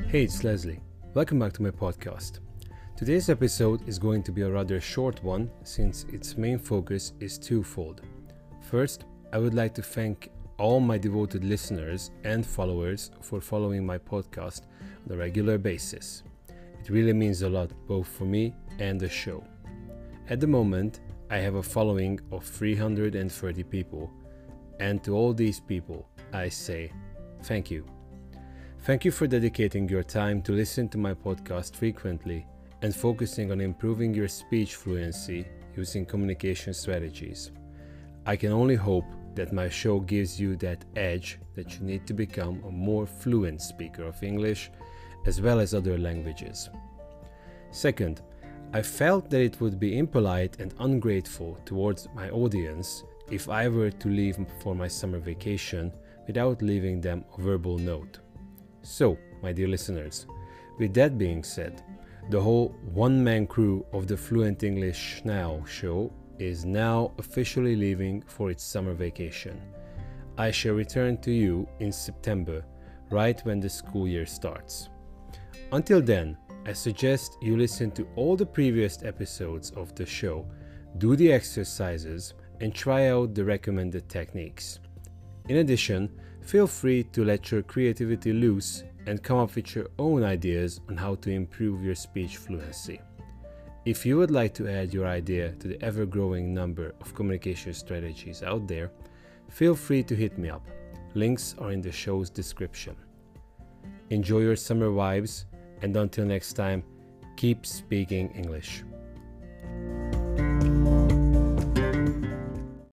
Hey, it's Leslie. Welcome back to my podcast. Today's episode is going to be a rather short one since its main focus is twofold. First, I would like to thank all my devoted listeners and followers for following my podcast on a regular basis. It really means a lot both for me and the show. At the moment, I have a following of 330 people, and to all these people, I say thank you. Thank you for dedicating your time to listen to my podcast frequently and focusing on improving your speech fluency using communication strategies. I can only hope that my show gives you that edge that you need to become a more fluent speaker of English as well as other languages. Second, I felt that it would be impolite and ungrateful towards my audience if I were to leave for my summer vacation without leaving them a verbal note. So, my dear listeners, with that being said, the whole one-man crew of the Fluent English Now show is now officially leaving for its summer vacation. I shall return to you in September, right when the school year starts. Until then, I suggest you listen to all the previous episodes of the show, do the exercises, and try out the recommended techniques. In addition, feel free to let your creativity loose and come up with your own ideas on how to improve your speech fluency. If you would like to add your idea to the ever-growing number of communication strategies out there, feel free to hit me up. Links are in the show's description. Enjoy your summer vibes, and until next time, keep speaking English.